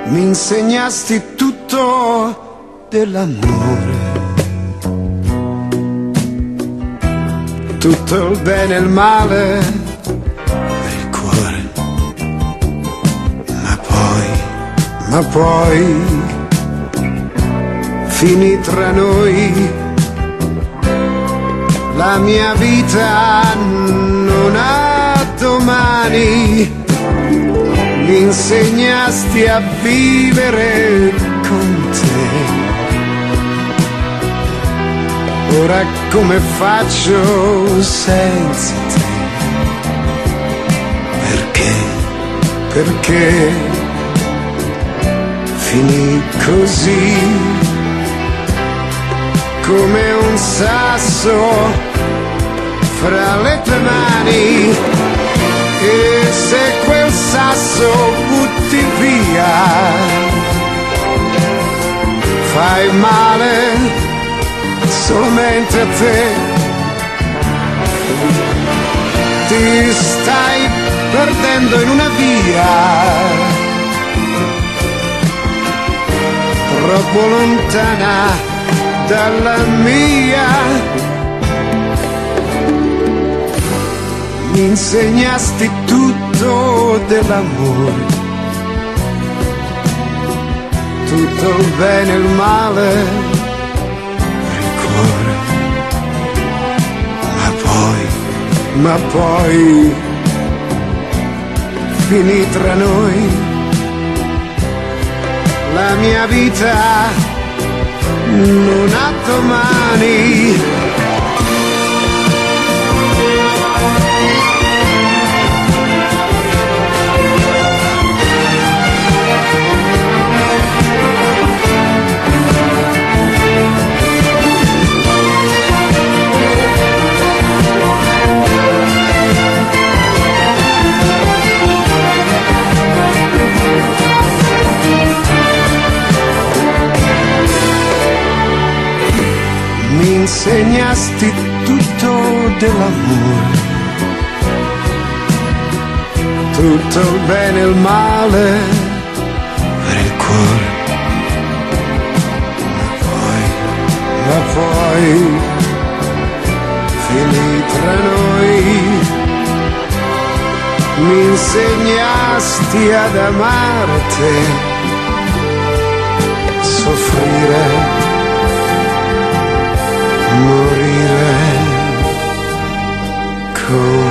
mi insegnasti tutto dell'amore, tutto il bene e il male per il cuore, ma poi finì tra noi. La mia vita non ha domani, mi insegnasti a vivere con te. Ora come faccio senza te? Perché finì così, come un sasso fra le tue mani. E se quel sasso butti via, fai male solamente a te. Ti stai perdendo in una via troppo lontana dalla mia. Mi insegnasti tutto dell'amore, tutto il bene e il male per il cuore, ma poi finì tra noi. La mia vita non ha domani. Mi insegnasti tutto dell'amore, tutto il bene e il male per il cuore, ma poi finì tra noi. Mi insegnasti ad amarti, soffrire, morire con